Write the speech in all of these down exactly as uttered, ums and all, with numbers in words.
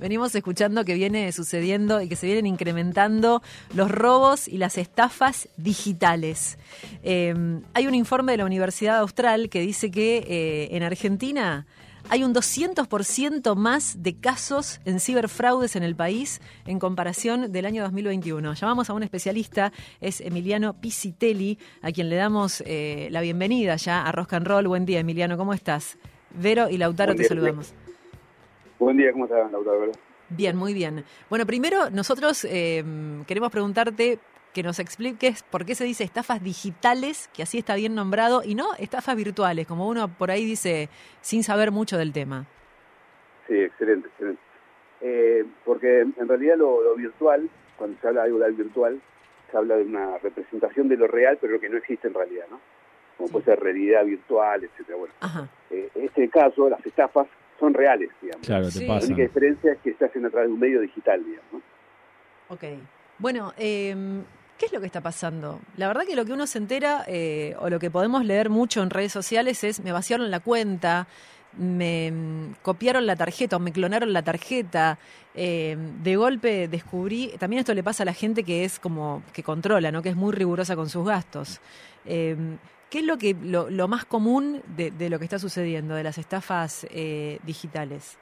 venimos escuchando que viene sucediendo y que se vienen incrementando los robos y las estafas digitales. Eh, hay un informe de la Universidad Austral que dice que eh, en Argentina hay un doscientos por ciento más de casos en ciberfraudes en el país en comparación del año dos mil veintiuno. Llamamos a un especialista, es Emiliano Piscitelli, a quien le damos eh, la bienvenida ya a Rock and Roll. Buen día, Emiliano, ¿cómo estás? Vero y Lautaro, Buen día, te saludamos. Buen día, ¿cómo estás, Lautaro? Bien, muy bien. Bueno, primero nosotros eh, queremos preguntarte que nos expliques por qué se dice estafas digitales, que así está bien nombrado, y no estafas virtuales, como uno por ahí dice sin saber mucho del tema. Sí, excelente, excelente. Eh, porque en realidad lo, lo virtual, cuando se habla de algo de virtual, se habla de una representación de lo real, pero lo que no existe en realidad, ¿no? Como sí. Puede ser realidad virtual, etcétera. Bueno, eh, en este caso, las estafas son reales, digamos. Claro, te sí. pasa. La única diferencia es que se hacen a través de un medio digital, digamos, ¿no? Ok. Bueno, eh, ¿qué es lo que está pasando? La verdad que lo que uno se entera, eh, o lo que podemos leer mucho en redes sociales es: me vaciaron la cuenta, me copiaron la tarjeta o me clonaron la tarjeta, eh, de golpe descubrí. También esto le pasa a la gente que es como, que controla, ¿no? Que es muy rigurosa con sus gastos. Eh, ¿Qué es lo que lo, lo más común de, de lo que está sucediendo, de las estafas eh, digitales?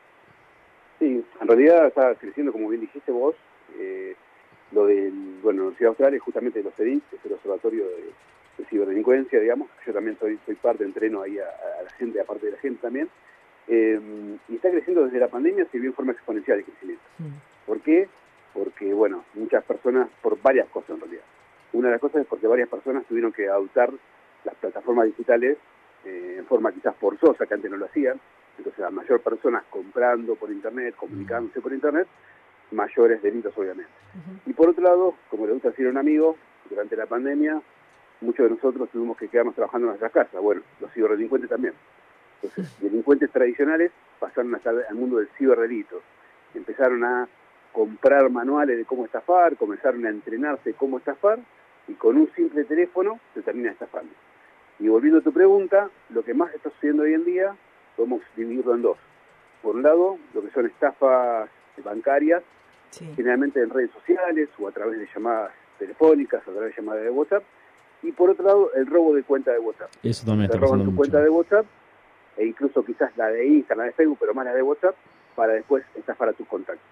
Sí, en realidad está creciendo, como bien dijiste vos, eh, lo del, bueno, la Universidad Austral es justamente de los C E D I C, que es el Observatorio de, de Ciberdelincuencia, digamos. Yo también soy, soy parte, entreno ahí a, a la gente, aparte de la gente también. Eh, y está creciendo desde la pandemia, se vio en forma exponencial el crecimiento. Mm. ¿Por qué? Porque, bueno, muchas personas, por varias cosas en realidad. Una de las cosas es porque varias personas tuvieron que adoptar las plataformas digitales eh, en forma quizás forzosa, que antes no lo hacían. Entonces, a mayor personas comprando por internet, comunicándose por internet, mayores delitos, obviamente. Uh-huh. Y por otro lado, como le gusta decir a un amigo, durante la pandemia, muchos de nosotros tuvimos que quedarnos trabajando en nuestras casas. Bueno, los ciberdelincuentes también. Entonces, uh-huh. delincuentes tradicionales pasaron a estar al mundo del ciberdelito. Empezaron a comprar manuales de cómo estafar, comenzaron a entrenarse cómo estafar, y con un simple teléfono se termina estafando. Y volviendo a tu pregunta, lo que más está sucediendo hoy en día, podemos dividirlo en dos. Por un lado, lo que son estafas bancarias, sí. generalmente en redes sociales o a través de llamadas telefónicas, a través de llamadas de WhatsApp. Y por otro lado, el robo de cuenta de WhatsApp. Eso también Te está roban tu mucho. cuenta de WhatsApp, e incluso quizás la de Instagram, la de Facebook, pero más la de WhatsApp, para después estafar a tus contactos.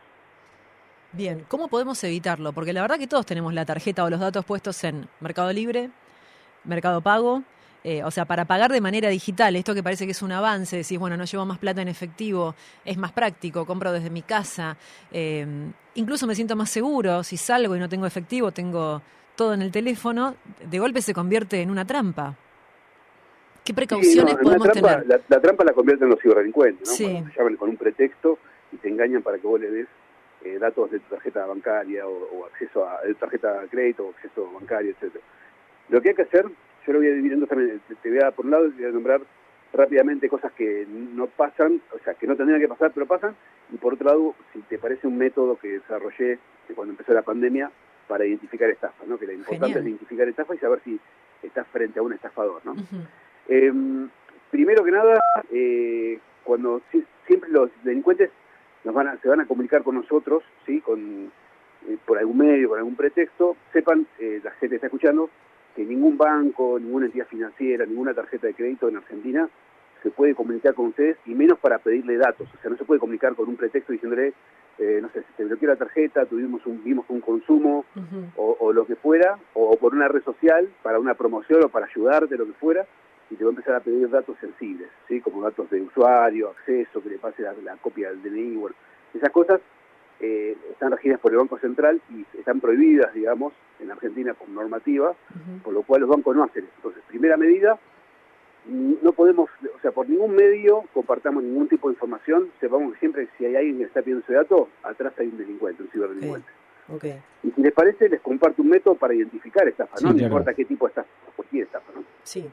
Bien, ¿cómo podemos evitarlo? Porque la verdad que todos tenemos la tarjeta o los datos puestos en Mercado Libre, Mercado Pago, eh, o sea, para pagar de manera digital, esto que parece que es un avance, decís, bueno, no llevo más plata en efectivo, es más práctico, compro desde mi casa, eh, incluso me siento más seguro, si salgo y no tengo efectivo, tengo todo en el teléfono, de golpe se convierte en una trampa. ¿Qué precauciones sí, no, podemos trampa, tener? La, la trampa la convierten los ciberdelincuentes, ¿no? Sí. Cuando te llaman con un pretexto y te engañan para que vos le des eh, datos de tu tarjeta bancaria o, o acceso a de tu tarjeta de crédito o acceso bancario, etcétera. Lo que hay que hacer, yo lo voy a dividir en dos también, te voy a dar por un lado y te voy a nombrar rápidamente cosas que no pasan, o sea, que no tendrían que pasar, pero pasan, y por otro lado, si te parece un método que desarrollé que cuando empezó la pandemia para identificar estafas, ¿no? Que lo importante Genial. Es identificar estafas y saber si estás frente a un estafador, ¿no? Uh-huh. Eh, primero que nada, eh, cuando si, siempre los delincuentes nos van a, se van a comunicar con nosotros, ¿sí? Con, eh, por algún medio, por algún pretexto, sepan, eh, la gente está escuchando, que ningún banco, ninguna entidad financiera, ninguna tarjeta de crédito en Argentina se puede comunicar con ustedes, y menos para pedirle datos. O sea, no se puede comunicar con un pretexto diciéndole, eh, no sé, si te bloqueó la tarjeta, tuvimos un, vimos un consumo, uh-huh. o, o lo que fuera, o, o por una red social, para una promoción o para ayudarte, lo que fuera, y te va a empezar a pedir datos sensibles, ¿sí? Como datos de usuario, acceso, que le pase la, la copia del D N I, bueno, esas cosas eh, están regidas por el Banco Central y están prohibidas, digamos, en Argentina con normativa, uh-huh. por lo cual los bancos no hacen eso. Entonces, primera medida, no podemos, o sea, por ningún medio compartamos ningún tipo de información, sepamos que siempre si hay alguien que está pidiendo ese dato, atrás hay un delincuente, un ciberdelincuente. Okay. Okay. Y si les parece, les comparto un método para identificar estafa, sí, ¿no? No claro. importa qué tipo de estafa, cualquier estafa, ¿no? Sí.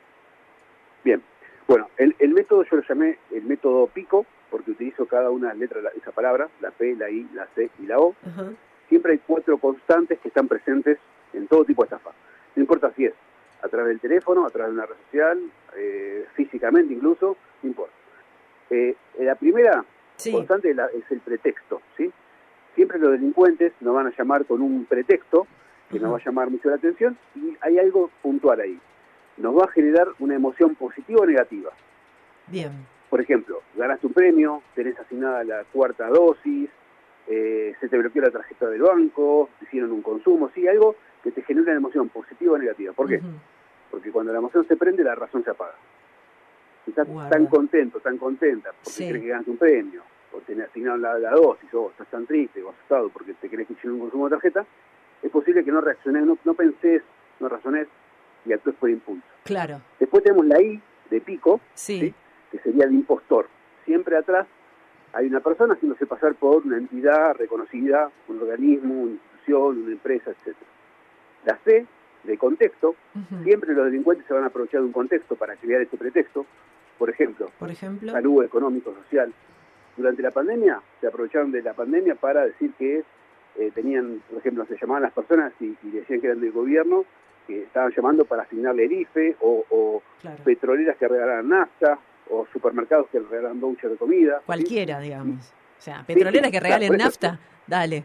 Bien, bueno, el, el método yo lo llamé el método PICO, porque utilizo cada una de las letras de esa palabra, la P, la I, la C y la O. Uh-huh. Siempre hay cuatro constantes que están presentes en todo tipo de estafa. No importa si es a través del teléfono, a través de una red social, eh, físicamente incluso, no importa. Eh, la primera Sí. Importante es, la, es el pretexto, ¿sí? Siempre los delincuentes nos van a llamar con un pretexto que uh-huh. nos va a llamar mucho la atención y hay algo puntual ahí. Nos va a generar una emoción positiva o negativa. Bien. Por ejemplo, ganaste un premio, tenés asignada la cuarta dosis, eh, se te bloqueó la tarjeta del banco, te hicieron un consumo, sí, algo que te genera una emoción positiva o negativa. ¿Por qué? Uh-huh. Porque cuando la emoción se prende, la razón se apaga. Si estás wow. tan contento, tan contenta, porque sí. crees que ganaste un premio, o te asignaron la, la dosis, o estás tan triste o asustado porque te crees que hicieron un consumo de tarjeta, es posible que no reacciones, no, no pensés, no razones y actúes por impulso. Claro. Después tenemos la I de pico, sí. ¿sí? que sería el impostor. Siempre atrás hay una persona haciéndose pasar por una entidad reconocida, un organismo, una institución, una empresa, etcétera. La C de contexto, uh-huh. siempre los delincuentes se van a aprovechar de un contexto para crear ese pretexto. Por ejemplo, por ejemplo, salud, económico, social. Durante la pandemia, se aprovecharon de la pandemia para decir que eh, tenían, por ejemplo, se llamaban las personas y, y decían que eran del gobierno, que estaban llamando para asignarle el I F E, o, o claro. petroleras que regalaran nafta, o supermercados que regalaran voucher de comida. Cualquiera, ¿sí? digamos. O sea, petroleras sí, sí, que regalen claro, nafta, eso, dale.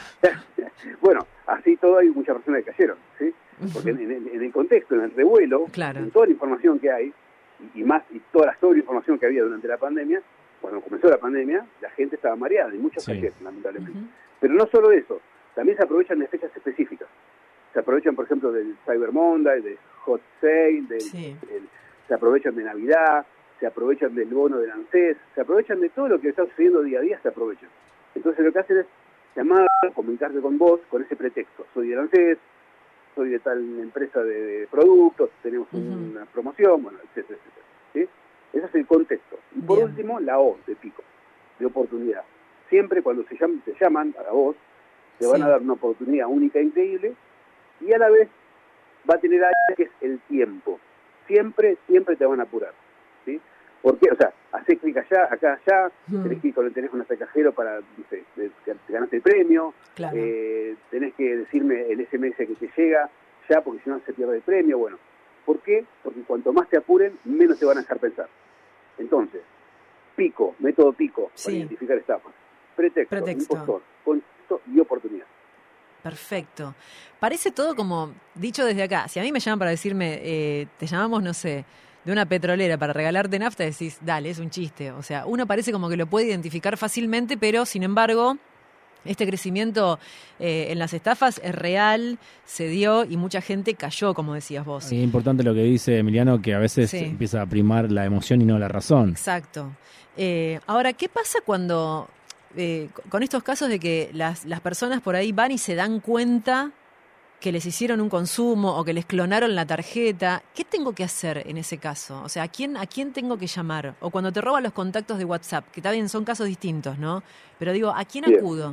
Bueno, así todo hay muchas personas que cayeron, ¿sí? Porque en, en, en el contexto, en el revuelo, claro. en toda la información que hay, y, y más, y toda la sobreinformación que había durante la pandemia, cuando comenzó la pandemia, la gente estaba mareada, y muchos sí. cayeron, lamentablemente. Uh-huh. Pero no solo eso, también se aprovechan de fechas específicas. Se aprovechan, por ejemplo, del Cyber Monday, del Hot Sale, del, sí. del, se aprovechan de Navidad, se aprovechan del bono del ANSES, se aprovechan de todo lo que está sucediendo día a día, se aprovechan. Entonces lo que hacen es llamar, comunicarse con vos con ese pretexto. Soy del ANSES, soy de tal empresa de, de productos, tenemos uh-huh. una promoción, bueno, etcétera, etcétera. ¿Sí? Ese es el contexto. Y por Bien. último, la O de pico, de oportunidad. Siempre cuando se llaman, te llaman a vos, te sí. van a dar una oportunidad única e increíble, y a la vez va a tener algo que es el tiempo. Siempre, siempre te van a apurar. ¿Sí? ¿Por qué? O sea, hacés clic allá, acá, allá, hmm. tenés que ir con el teléfono hasta el cajero para, no sé, que te ganaste el premio, claro. eh, tenés que decirme el ese eme ese que te llega, ya, porque si no se pierde el premio, bueno. ¿Por qué? Porque cuanto más te apuren, menos te van a dejar pensar. Entonces, pico, método pico, sí. para identificar estafas, pretexto, pretexto, impostor, contexto y oportunidad. Perfecto. Parece todo como dicho desde acá. Si a mí me llaman para decirme, eh, te llamamos, no sé, de una petrolera para regalarte nafta, decís, dale, es un chiste. O sea, uno parece como que lo puede identificar fácilmente, pero sin embargo, este crecimiento eh, en las estafas es real, se dio y mucha gente cayó, como decías vos. Es importante lo que dice Emiliano, que a veces sí. empieza a primar la emoción y no la razón. Exacto. Eh, ahora, ¿qué pasa cuando, eh, con estos casos de que las, las personas por ahí van y se dan cuenta que les hicieron un consumo o que les clonaron la tarjeta? ¿Qué tengo que hacer en ese caso? O sea, ¿a quién, a quién tengo que llamar? O cuando te roban los contactos de WhatsApp, que también son casos distintos, ¿no? Pero digo, ¿a quién Bien. acudo?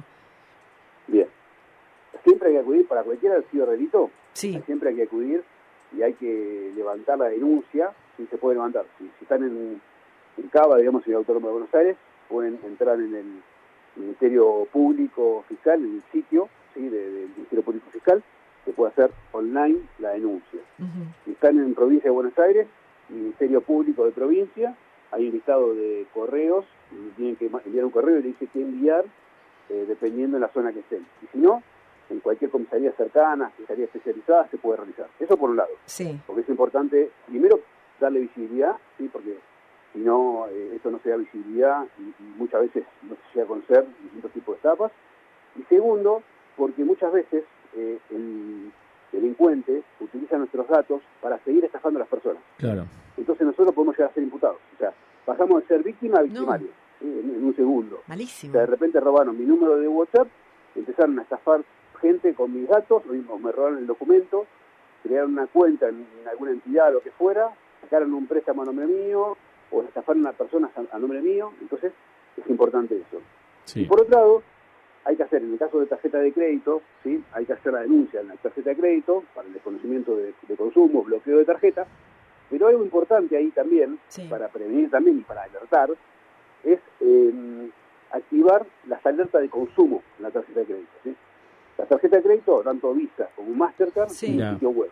Bien. Siempre hay que acudir, para cualquier sido delito, sí. siempre hay que acudir y hay que levantar la denuncia, si se puede levantar. Si, si están en, en Cava, digamos, en el Autónomo de Buenos Aires, pueden entrar en el Ministerio Público Fiscal, en el sitio, ¿sí? de, del Ministerio Público Fiscal, se puede hacer online la denuncia. Uh-huh. Si están en provincia de Buenos Aires, Ministerio Público de Provincia, hay un listado de correos, y tienen que enviar un correo y le dice qué enviar, eh, dependiendo de la zona que estén. Y si no, en cualquier comisaría cercana, comisaría especializada, se puede realizar. Eso por un lado. Sí. Porque es importante, primero, darle visibilidad, ¿sí? Porque si no, eh, esto no se da visibilidad y, y muchas veces no se llega a conocer distintos tipos de estafas. Y segundo, porque muchas veces eh, el delincuente utiliza nuestros datos para seguir estafando a las personas. Claro. Entonces nosotros podemos llegar a ser imputados. O sea, pasamos de ser víctima a victimario, no. ¿sí? en, en un segundo. Malísimo. O sea, de repente robaron mi número de WhatsApp, empezaron a estafar gente con mis datos, o me robaron el documento, crearon una cuenta en, en alguna entidad, lo que fuera, sacaron un préstamo a nombre mío, o estafaron a personas a, a nombre mío. Entonces es importante eso. Sí. Y por otro lado, hay que hacer, en el caso de tarjeta de crédito, ¿sí? hay que hacer la denuncia en la tarjeta de crédito para el desconocimiento de, de consumo, bloqueo de tarjeta, pero algo importante ahí también, sí. para prevenir también y para alertar, es eh, activar las alertas de consumo en la tarjeta de crédito. ¿sí? La tarjeta de crédito, tanto Visa como Mastercard, sí. en el sitio web,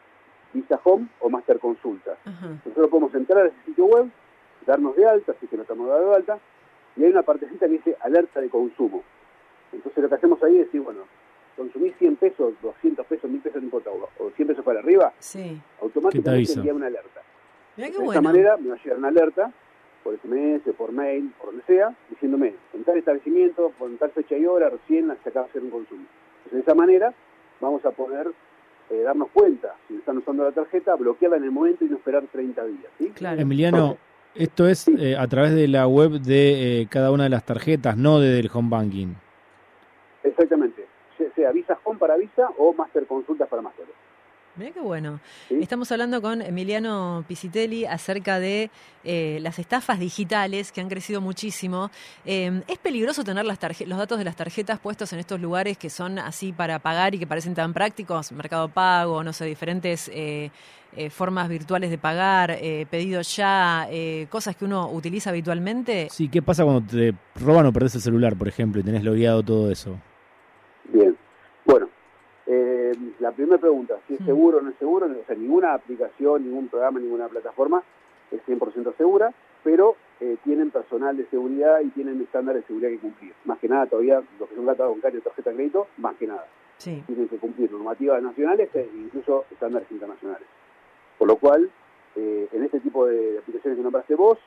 Visa Home o Master Consulta. Uh-huh. Nosotros podemos entrar a ese sitio web, darnos de alta, si es que no estamos dados de alta, y hay una partecita que dice alerta de consumo. Entonces lo que hacemos ahí es decir, bueno, consumís cien pesos, doscientos pesos, mil pesos, no importa, o cien pesos para arriba, sí. automáticamente envía una alerta. Mirá qué de bueno. esta manera me va a llegar una alerta, por S M S, por mail, por donde sea, diciéndome, en tal establecimiento, con tal fecha y hora, recién se acaba de hacer un consumo. Entonces de esa manera vamos a poder eh, darnos cuenta, si están usando la tarjeta, bloquearla en el momento y no esperar treinta días. ¿Sí? Claro. Emiliano, esto es sí. eh, a través de la web de eh, cada una de las tarjetas, no desde el home banking. Exactamente, sea Visa Home para Visa o Master Consultas para Master. Mirá qué bueno. ¿Sí? Estamos hablando con Emiliano Pisitelli acerca de eh, las estafas digitales que han crecido muchísimo. Eh, ¿Es peligroso tener las los datos de las tarjetas puestos en estos lugares que son así para pagar y que parecen tan prácticos? Mercado Pago, no sé, diferentes eh, eh, formas virtuales de pagar, eh, pedido ya, eh, cosas que uno utiliza habitualmente. Sí, ¿qué pasa cuando te roban o perdés el celular, por ejemplo, y tenés logueado todo eso? Bien, bueno. Eh, la primera pregunta, si es seguro o no es seguro, o sea, ninguna aplicación, ningún programa, ninguna plataforma es cien por ciento segura, pero eh, tienen personal de seguridad y tienen estándares de seguridad que cumplir. Más que nada, todavía, lo que son datos bancarios, tarjeta de crédito, más que nada. Sí. Tienen que cumplir normativas nacionales e incluso estándares internacionales. Por lo cual, eh, en este tipo de aplicaciones que nombraste vos,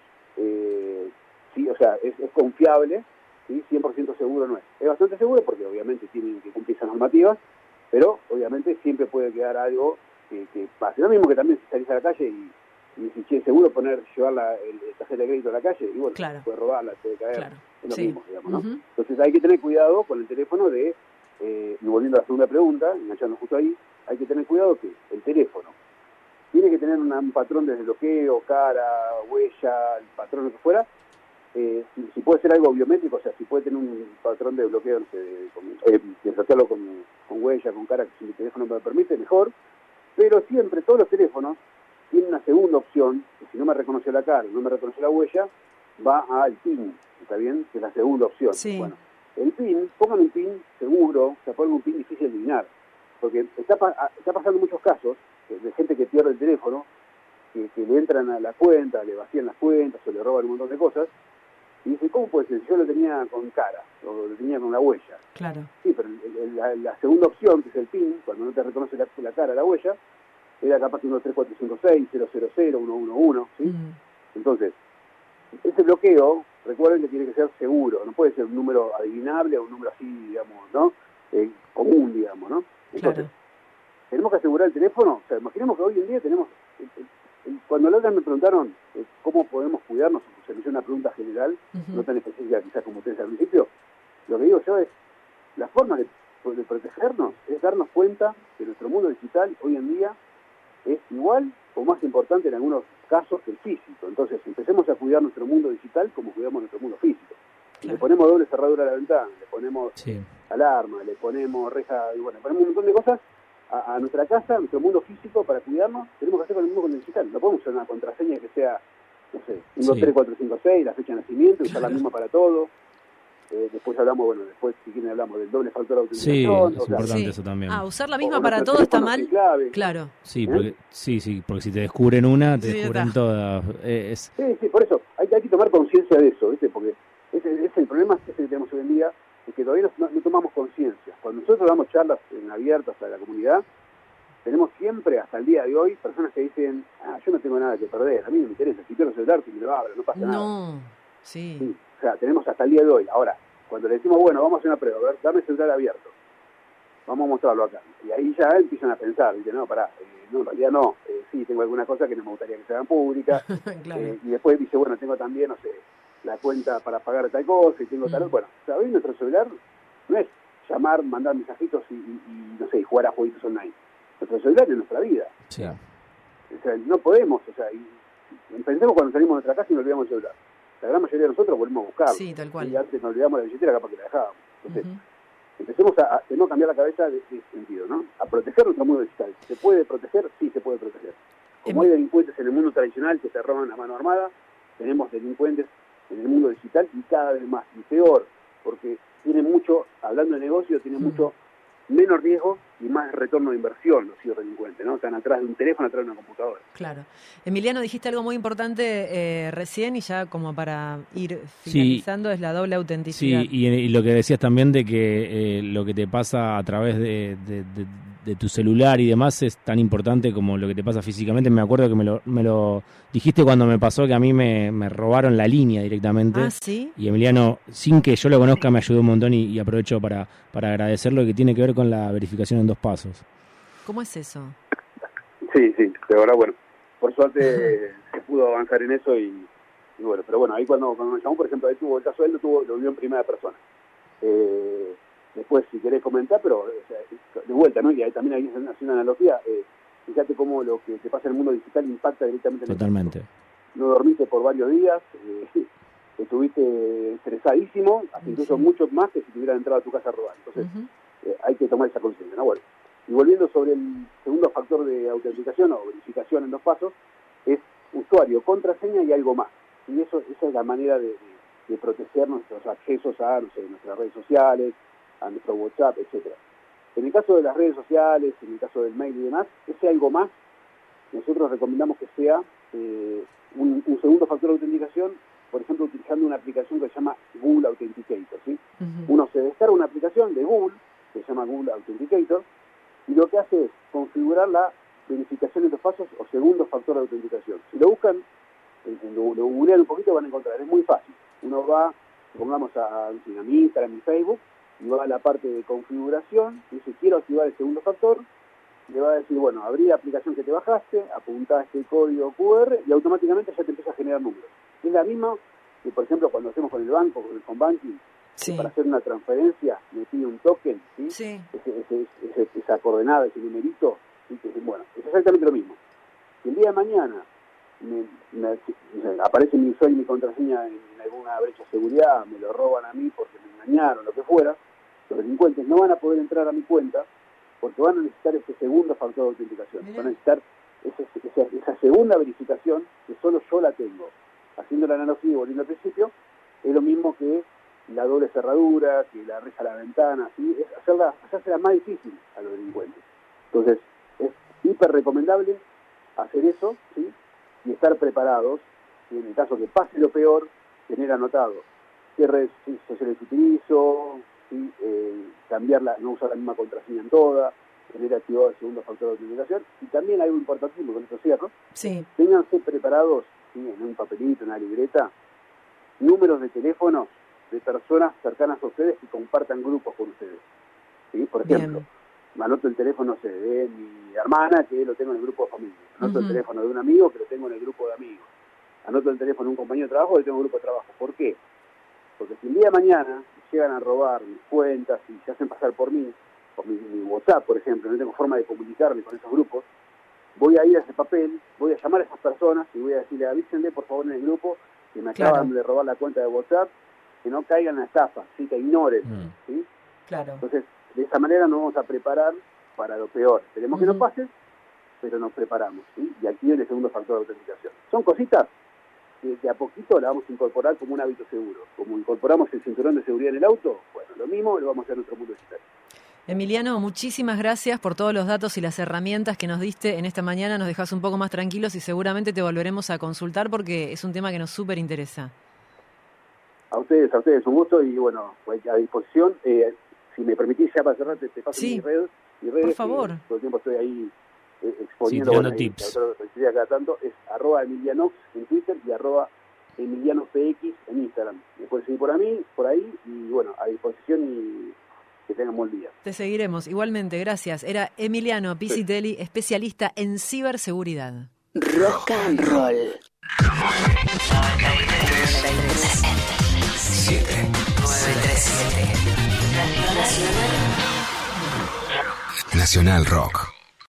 eh, sí, o sea, es, es confiable, ¿sí? cien por ciento seguro no es. Es bastante seguro porque obviamente tienen que cumplir esas normativas, pero obviamente siempre puede quedar algo que, que pase. Lo mismo que también si salís a la calle y, y si es seguro poner, llevar la el, el tarjeta de crédito a la calle, y bueno, claro. puede robarla, puede caer, claro. es lo sí. mismo, digamos, ¿no? Uh-huh. Entonces hay que tener cuidado con el teléfono de, eh, y volviendo a la segunda pregunta, enganchando justo ahí, hay que tener cuidado que el teléfono tiene que tener una, un patrón de desbloqueo, cara, huella, el patrón lo que fuera. Eh, si, si puede ser algo biométrico, o sea, si puede tener un patrón de bloqueo, no sé, de, con, eh, desbloquearlo con, con huella, con cara, que si el teléfono me lo permite, mejor. Pero siempre, todos los teléfonos tienen una segunda opción, que si no me reconoce la cara, no me reconoce la huella, va al PIN, ¿está bien? Que es la segunda opción. Sí. Bueno, el PIN, pongan un PIN seguro, o sea, pongan un PIN difícil de adivinar, porque está, está pasando muchos casos de gente que pierde el teléfono, que, que le entran a la cuenta, le vacían las cuentas o le roban un montón de cosas. Y dice, ¿cómo puede ser? Yo lo tenía con cara, o lo tenía con la huella. Claro. Sí, pero el, el, la, la segunda opción, que es el PIN, cuando no te reconoce la, la cara, la huella, era capaz que uno tres cuatro cinco seis, cero cero cero, uno uno uno, ¿sí? Mm. Entonces, ese bloqueo, recuerden que tiene que ser seguro, no puede ser un número adivinable o un número así, digamos, ¿no? Eh, común, digamos, ¿no? Entonces, claro. Tenemos que asegurar el teléfono, o sea, imaginemos que hoy en día tenemos... El, el, Cuando la otra me preguntaron eh, cómo podemos cuidarnos, se me hizo una pregunta general, uh-huh. no tan específica quizás como ustedes al principio, lo que digo yo es, la forma de, de protegernos es darnos cuenta que nuestro mundo digital hoy en día es igual o más importante en algunos casos que el físico. Entonces empecemos a cuidar nuestro mundo digital como cuidamos nuestro mundo físico. Claro. Le ponemos doble cerradura a la ventana, le ponemos sí. alarma, le ponemos reja, y bueno, le ponemos un montón de cosas a, a nuestra casa, a nuestro mundo físico para cuidarnos, tenemos que hacer con el mundo con el digital. No podemos usar una contraseña que sea, no sé, uno, dos, tres, cuatro, cinco, seis, la fecha de nacimiento, usar claro. la misma para todo. Eh, después hablamos, bueno, después si quieren hablamos del doble factor de autenticación. Sí, es o importante sea, eso también. Ah, usar la misma para todo está mal. Claro. Sí, porque, ¿Eh? sí, sí, porque si te descubren una, te sí, descubren está. todas. Eh, es... Sí, sí, por eso, hay, hay que tomar conciencia de eso, ¿viste? Porque ese es el problema ese que tenemos hoy en día, es que todavía no, no tomamos conciencia. Cuando nosotros damos charlas en abiertas a la comunidad, tenemos siempre, hasta el día de hoy, personas que dicen, ah, yo no tengo nada que perder, a mí no me interesa, si quiero celular, que me lo abra, no pasa no, nada. No, sí. sí. O sea, tenemos hasta el día de hoy. Ahora, cuando le decimos, bueno, vamos a hacer una prueba, a ver, dame el celular abierto, vamos a mostrarlo acá. Y ahí ya empiezan a pensar, dicen, no, pará, eh, no, en realidad no, eh, sí, tengo algunas cosas que no me gustaría que se hagan públicas. claro. eh, y después dice, bueno, tengo también, no sé, la cuenta para pagar tal cosa, y tengo mm. tal, bueno, o sea, hoy nuestro celular no es llamar, mandar mensajitos y, y, y no sé, y jugar a jueguitos online. Nuestro celular es nuestra vida. Sí. O sea, no podemos, o sea, y, y pensemos cuando salimos de nuestra casa y nos olvidamos el celular. La gran mayoría de nosotros volvemos a buscarlo. Sí, tal cual. Y antes nos olvidamos de la billetera, capaz que la dejábamos. Entonces, uh-huh. empecemos a, a, tenemos que cambiar la cabeza de ese sentido, ¿no? A proteger nuestro mundo digital. ¿Se puede proteger? Sí, se puede proteger. Como hay delincuentes en el mundo tradicional que te roban a mano armada, tenemos delincuentes en el mundo digital y cada vez más. Y peor, porque tiene mucho, hablando de negocio, tiene uh-huh. mucho menos riesgo y más retorno de inversión los ciberdelincuentes, ¿no? Están atrás de un teléfono, atrás de una computadora. Claro. Emiliano, dijiste algo muy importante eh, recién y ya como para ir finalizando, sí, es la doble autenticidad. Sí, y, y lo que decías también de que eh, lo que te pasa a través de, de, de, de tu celular y demás es tan importante como lo que te pasa físicamente. Me acuerdo que me lo, me lo dijiste cuando me pasó que a mí me, me robaron la línea directamente. Ah, ¿sí? Y Emiliano, sin que yo lo conozca, me ayudó un montón y, y aprovecho para, para agradecerlo, que tiene que ver con la verificación en dos pasos. ¿Cómo es eso? Sí, sí, de verdad, bueno, por suerte se pudo avanzar en eso y, y bueno, pero bueno, ahí cuando, cuando me llamó, por ejemplo, ahí tuvo el caso de él, lo, tuvo, lo vio en primera persona. Eh, después, si querés comentar, pero o sea, de vuelta, ¿no? Y ahí también hay una, una analogía, eh, fíjate cómo lo que te pasa en el mundo digital impacta directamente en el Totalmente. mundo. No dormiste por varios días, eh, estuviste estresadísimo, hasta incluso sí. mucho más que si te hubieran entrado a tu casa a robar. Entonces, uh-huh. eh, hay que tomar esa conciencia, ¿no? Bueno, y volviendo sobre el segundo factor de autenticación o verificación en dos pasos, es usuario, contraseña y algo más. Y eso, esa es la manera de, de, de proteger nuestros accesos a, no sé, nuestras redes sociales, a nuestro WhatsApp, etcétera. En el caso de las redes sociales, en el caso del mail y demás, ese algo más, nosotros recomendamos que sea eh, un, un segundo factor de autenticación, por ejemplo, utilizando una aplicación que se llama Google Authenticator, ¿sí? Uh-huh. Uno se descarga una aplicación de Google, que se llama Google Authenticator, y lo que hace es configurar la verificación en dos pasos o segundo factor de autenticación. Si lo buscan, lo, lo googlean un poquito, van a encontrar, es muy fácil. Uno va, pongamos a, a mi Instagram, a mi Facebook, y va a la parte de configuración, y dice, quiero activar el segundo factor, le va a decir, bueno, abrí la aplicación que te bajaste, apuntá este código cu erre, y automáticamente ya te empieza a generar números. Es la misma que, por ejemplo, cuando hacemos con el banco, con el home banking, sí. para hacer una transferencia me pide un token, ¿sí? Sí. Ese, ese, ese, esa coordenada, ese numerito, ¿sí? Que, bueno, es exactamente lo mismo. Si el día de mañana me, me, me aparece mi usuario y mi contraseña en alguna brecha de seguridad, me lo roban a mí porque me engañaron, lo que fuera, los delincuentes no van a poder entrar a mi cuenta porque van a necesitar ese segundo factor de autenticación. Mirá. Van a necesitar esa, esa, esa segunda verificación que solo yo la tengo. Haciendo la analogía y volviendo al principio, es lo mismo que la doble cerradura, que la reja a la ventana, ¿sí? Es hacerla, hacerla más difícil a los delincuentes. Entonces, es hiper recomendable hacer eso, ¿sí? Y estar preparados, y en el caso que pase lo peor, tener anotado qué redes sociales utilizo, ¿sí? eh, cambiarla, no usar la misma contraseña en toda, tener activado el segundo factor de autenticación, y también algo importantísimo con esto cierro, sí. ténganse preparados, ¿sí? En un papelito, en una libreta, números de teléfonos de personas cercanas a ustedes que compartan grupos con ustedes, ¿sí? Por ejemplo, me anoto el teléfono, no sé, de mi hermana, que lo tengo en el grupo de familia, anoto uh-huh. el teléfono de un amigo, que lo tengo en el grupo de amigos, anoto el teléfono de un compañero de trabajo, que lo tengo en el grupo de trabajo. ¿Por qué? Porque si el día de mañana llegan a robar mis cuentas y se hacen pasar por mí, por mi, mi WhatsApp, por ejemplo, no tengo forma de comunicarme con esos grupos, voy a ir a ese papel, voy a llamar a esas personas y voy a decirle, avísenle por favor en el grupo que me acaban claro. de robar la cuenta de WhatsApp, que no caigan en la estafa, ¿sí? Que ignoren, mm. ¿sí? Claro. Entonces, de esa manera nos vamos a preparar para lo peor. Tenemos uh-huh. que no pase, pero nos preparamos, ¿sí? Y aquí el segundo factor de autenticación. Son cositas que de a poquito la vamos a incorporar como un hábito seguro. Como incorporamos el cinturón de seguridad en el auto, bueno, lo mismo lo vamos a hacer en nuestro mundo digital. Emiliano, muchísimas gracias por todos los datos y las herramientas que nos diste en esta mañana. Nos dejas un poco más tranquilos y seguramente te volveremos a consultar porque es un tema que nos súper interesa. A ustedes, a ustedes, un gusto y bueno, a disposición. Eh, si me permitís ya para cerrar, te, te paso sí, mi red. Mi red por favor. Todo el tiempo estoy ahí eh, exponiendo. Sí, bueno, tips. Ahí, cada tanto es arroba emilianox en Twitter y arroba emilianopx en Instagram. Me pueden seguir por, a mí, por ahí y bueno, a disposición y que tengan buen día. Te seguiremos. Igualmente, gracias. Era Emiliano Piscitelli, sí. especialista en ciberseguridad. Rock and roll. siete nueve tres siete Nacional Nacional Rock.